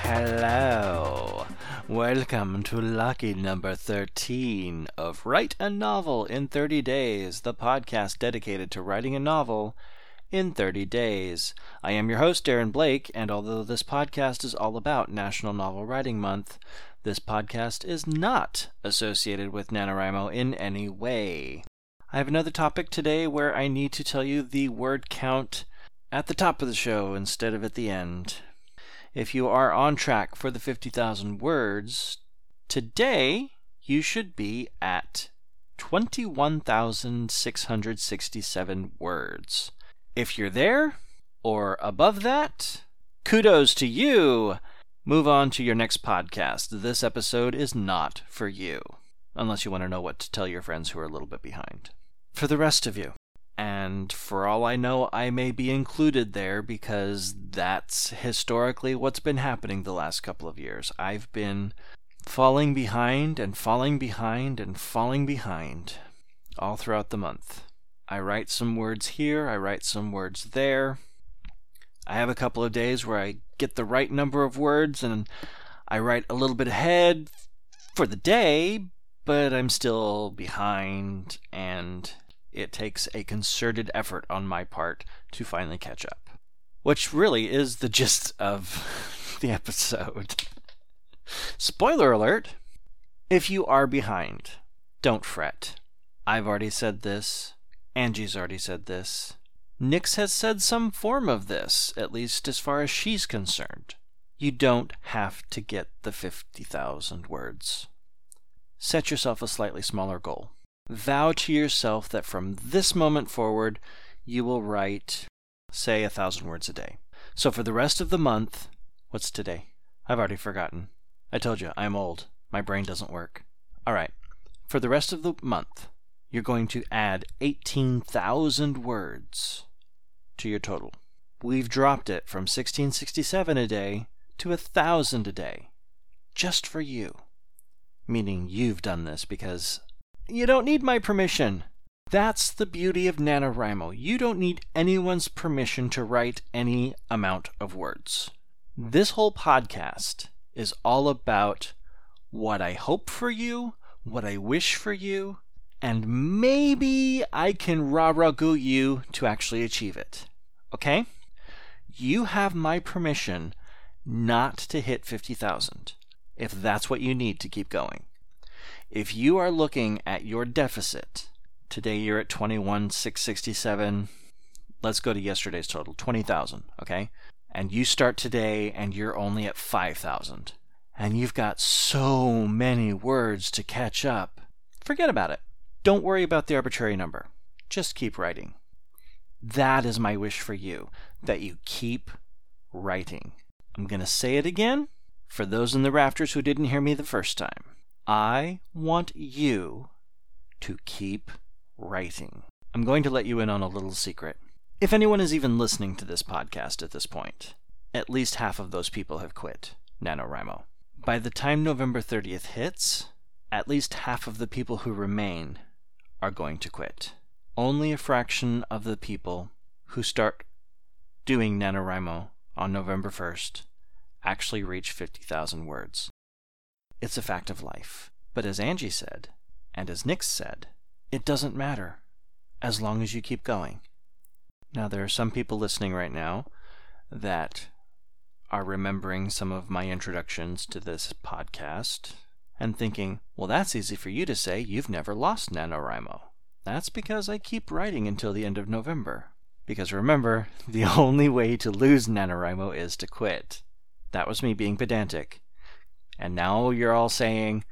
Hello. Welcome to lucky number 13 of Write a Novel in 30 Days, the podcast dedicated to writing a novel in 30 days. I am your host, Darren Blake, and although this podcast is all about National Novel Writing Month, this podcast is not associated with NaNoWriMo in any way. I have another topic today where I need to tell you the word count at the top of the show instead of at the end. If you are on track for the 50,000 words, today you should be at 21,667 words. If you're there, or above that, kudos to you! Move on to your next podcast. This episode is not for you, unless you want to know what to tell your friends who are a little bit behind. For the rest of you, and for all I know, I may be included there because that's historically what's been happening the last couple of years. I've been falling behind and falling behind and falling behind all throughout the month. I write some words here, I write some words there. I have a couple of days where I get the right number of words and I write a little bit ahead for the day, but I'm still behind, and it takes a concerted effort on my part to finally catch up. Which really is the gist of the episode. Spoiler alert! If you are behind, don't fret. I've already said this. Angie's already said this. Nix has said some form of this, at least as far as she's concerned. You don't have to get the 50,000 words. Set yourself a slightly smaller goal. Vow to yourself that from this moment forward, you will write, say, 1,000 words a day. So for the rest of the month, what's today? I've already forgotten. I told you, I'm old. My brain doesn't work. All right. For the rest of the month, you're going to add 18,000 words to your total. We've dropped it from 1,667 a day to 1,000 a day. Just for you. Meaning you've done this because you don't need my permission. That's the beauty of NaNoWriMo. You don't need anyone's permission to write any amount of words. This whole podcast is all about what I hope for you, what I wish for you, and maybe I can rah-rah-goo you to actually achieve it. Okay? You have my permission not to hit 50,000, if that's what you need to keep going. If you are looking at your deficit, today you're at 21,667, let's go to yesterday's total, 20,000, okay? And you start today and you're only at 5,000, and you've got so many words to catch up, forget about it. Don't worry about the arbitrary number. Just keep writing. That is my wish for you, that you keep writing. I'm going to say it again for those in the rafters who didn't hear me the first time. I want you to keep writing. I'm going to let you in on a little secret. If anyone is even listening to this podcast at this point, at least half of those people have quit NaNoWriMo. By the time November 30th hits, at least half of the people who remain are going to quit. Only a fraction of the people who start doing NaNoWriMo on November 1st actually reach 50,000 words. It's a fact of life. But as Angie said, and as Nix said, it doesn't matter as long as you keep going. Now, there are some people listening right now that are remembering some of my introductions to this podcast and thinking, well, that's easy for you to say. You've never lost NaNoWriMo. That's because I keep writing until the end of November. Because remember, the only way to lose NaNoWriMo is to quit. That was me being pedantic. And now you're all saying,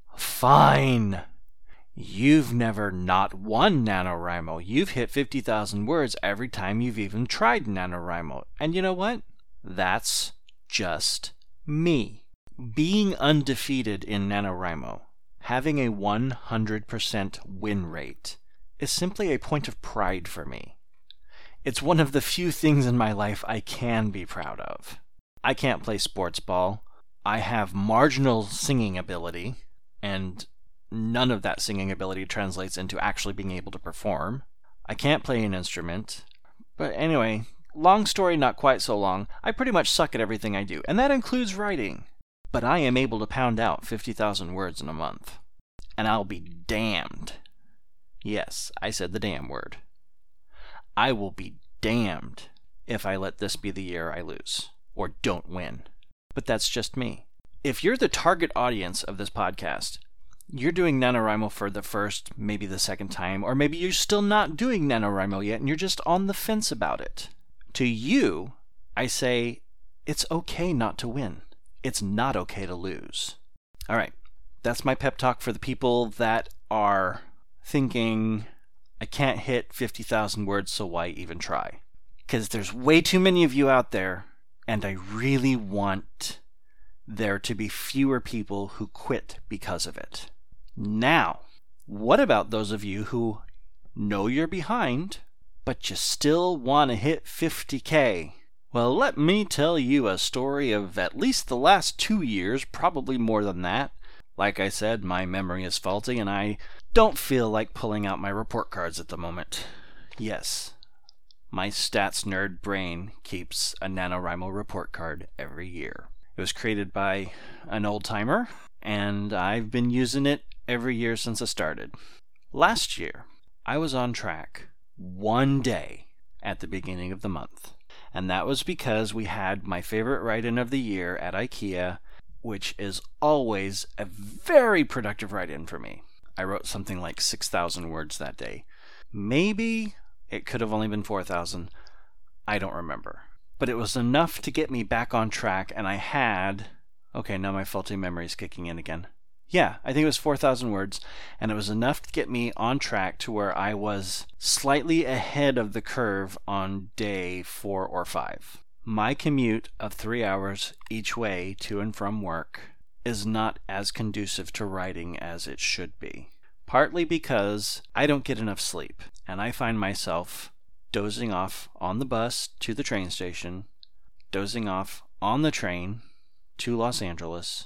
fine, you've never not won NaNoWriMo. You've hit 50,000 words every time you've even tried NaNoWriMo. And you know what? That's just me. Being undefeated in NaNoWriMo, having a 100% win rate, is simply a point of pride for me. It's one of the few things in my life I can be proud of. I can't play sports ball. I have marginal singing ability, and none of that singing ability translates into actually being able to perform. I can't play an instrument. But anyway, long story, not quite so long, I pretty much suck at everything I do, and that includes writing. But I am able to pound out 50,000 words in a month. And I'll be damned. Yes, I said the damn word. I will be damned if I let this be the year I lose, or don't win. But that's just me. If you're the target audience of this podcast, you're doing NaNoWriMo for the first, maybe the second time, or maybe you're still not doing NaNoWriMo yet and you're just on the fence about it. To you, I say, it's okay not to win. It's not okay to lose. All right, that's my pep talk for the people that are thinking, I can't hit 50,000 words, so why even try? Because there's way too many of you out there, and I really want there to be fewer people who quit because of it. Now, what about those of you who know you're behind, but you still want to hit 50K? Well, let me tell you a story of at least the last 2 years, probably more than that. Like I said, my memory is faulty, and I don't feel like pulling out my report cards at the moment. Yes, my stats nerd brain keeps a NaNoWriMo report card every year. It was created by an old-timer, and I've been using it every year since I started. Last year, I was on track one day at the beginning of the month. And that was because we had my favorite write-in of the year at IKEA, which is always a very productive write-in for me. I wrote something like 6,000 words that day. Maybe it could have only been 4,000. I don't remember. But it was enough to get me back on track, and I had... Okay, now my faulty memory is kicking in again. Yeah, I think it was 4,000 words, and it was enough to get me on track to where I was slightly ahead of the curve on day 4 or 5. My commute of 3 hours each way to and from work is not as conducive to writing as it should be. Partly because I don't get enough sleep, and I find myself dozing off on the bus to the train station, dozing off on the train to Los Angeles,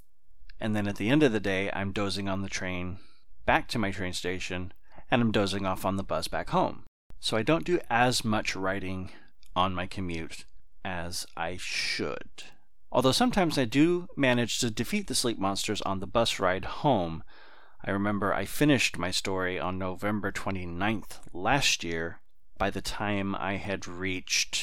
and then at the end of the day, I'm dozing on the train back to my train station, and I'm dozing off on the bus back home. So I don't do as much writing on my commute as I should. Although sometimes I do manage to defeat the sleep monsters on the bus ride home. I remember I finished my story on November 29th last year by the time I had reached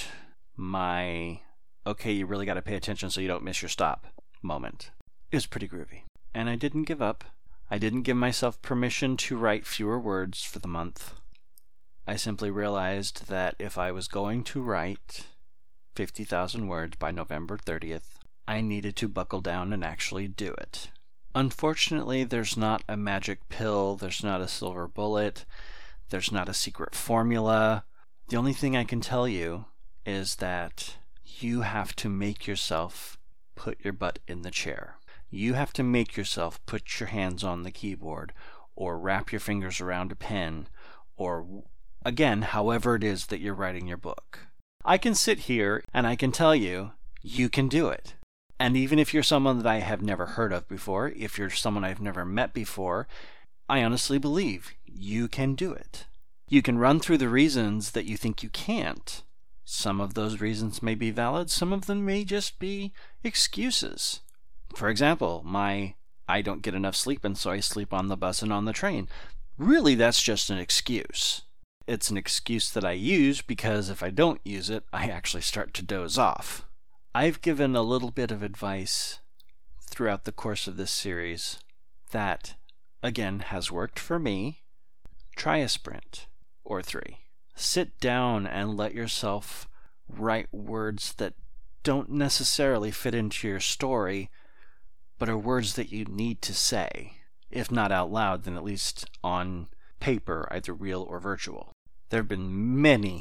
my, okay, you really got to pay attention so you don't miss your stop moment. It was pretty groovy. And I didn't give up. I didn't give myself permission to write fewer words for the month. I simply realized that if I was going to write 50,000 words by November 30th, I needed to buckle down and actually do it. Unfortunately, there's not a magic pill, there's not a silver bullet, there's not a secret formula. The only thing I can tell you is that you have to make yourself put your butt in the chair. You have to make yourself put your hands on the keyboard, or wrap your fingers around a pen, or, again, however it is that you're writing your book. I can sit here and I can tell you, you can do it. And even if you're someone that I have never heard of before, if you're someone I've never met before, I honestly believe you can do it. You can run through the reasons that you think you can't. Some of those reasons may be valid, some of them may just be excuses. For example, I don't get enough sleep and so I sleep on the bus and on the train. Really, that's just an excuse. It's an excuse that I use because if I don't use it, I actually start to doze off. I've given a little bit of advice throughout the course of this series that, again, has worked for me. Try a sprint or 3. Sit down and let yourself write words that don't necessarily fit into your story, but are words that you need to say. If not out loud, then at least on paper, either real or virtual. There have been many,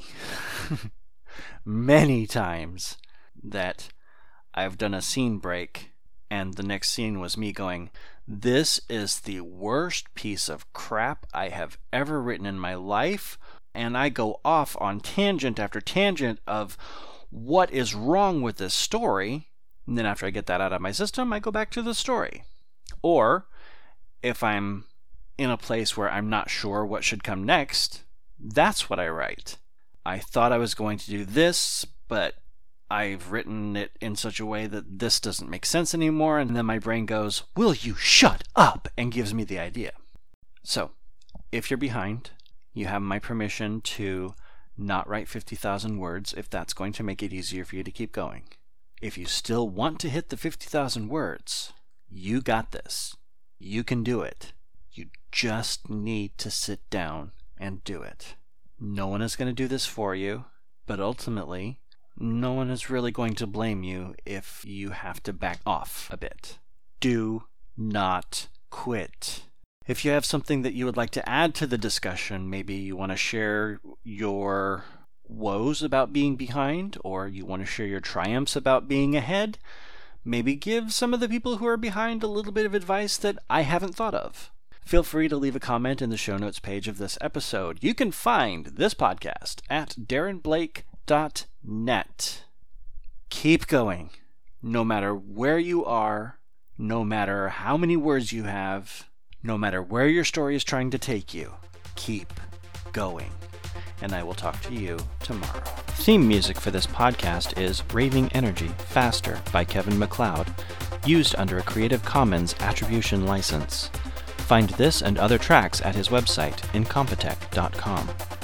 many times that I've done a scene break and the next scene was me going, this is the worst piece of crap I have ever written in my life, and I go off on tangent after tangent of what is wrong with this story, and then after I get that out of my system, I go back to the story. Or, if I'm in a place where I'm not sure what should come next, that's what I write. I thought I was going to do this, but I've written it in such a way that this doesn't make sense anymore, and then my brain goes, will you shut up, and gives me the idea. So, if you're behind, you have my permission to not write 50,000 words if that's going to make it easier for you to keep going. If you still want to hit the 50,000 words, you got this. You can do it. You just need to sit down and do it. No one is going to do this for you, but ultimately, no one is really going to blame you if you have to back off a bit. Do not quit. If you have something that you would like to add to the discussion, maybe you want to share your woes about being behind, or you want to share your triumphs about being ahead, maybe give some of the people who are behind a little bit of advice that I haven't thought of. Feel free to leave a comment in the show notes page of this episode. You can find this podcast at darrenblake.net. Keep going. No matter where you are, no matter how many words you have, no matter where your story is trying to take you, keep going. And I will talk to you tomorrow. Theme music for this podcast is Raving Energy Faster by Kevin MacLeod, used under a Creative Commons Attribution license. Find this and other tracks at his website, incompetech.com.